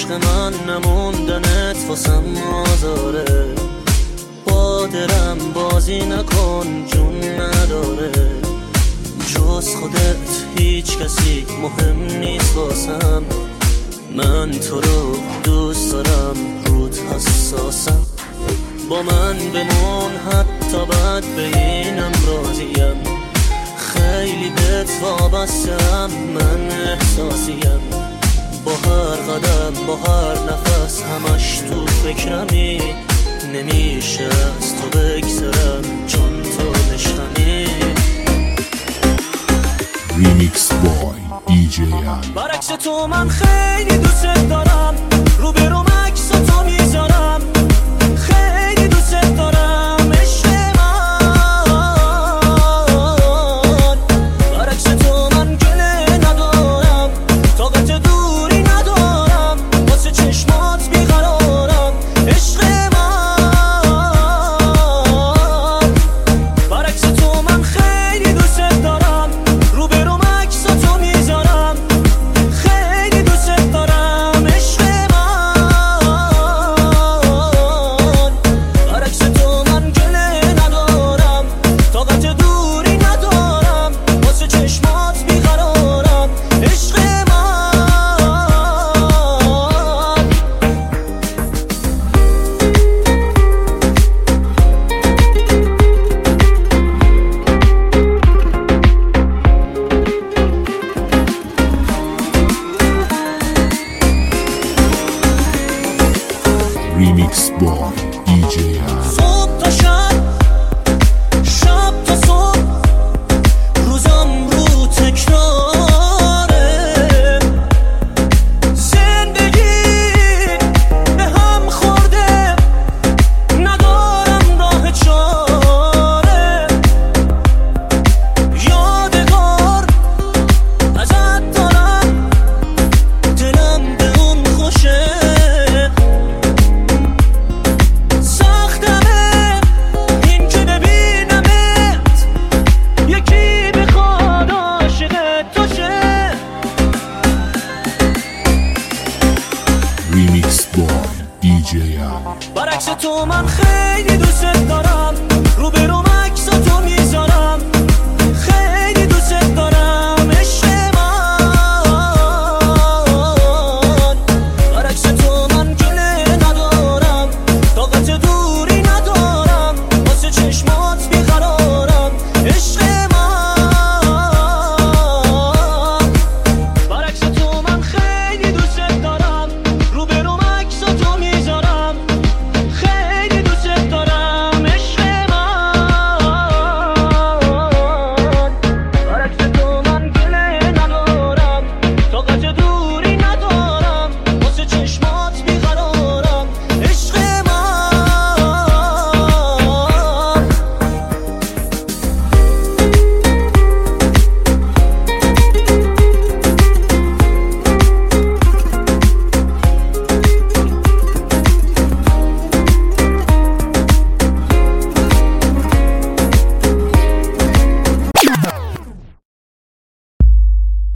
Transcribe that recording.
عشق من نموندنت واسم آزاره، با دلم بازی نکن جون نداره، جز خودت هیچ کسی مهم نیست واسم، من تو رو دوست دارم رود حساسم، با من بمون حتی بد به اینم راضیم، خیلی بهت وابستم من احساسیم، با هر قدم با هر نفس همش تو فکرمی، نمیشه از تو بگذرم چون تو عشقمی. ریمیکس بای DJ برعکس تو من خیلی دوست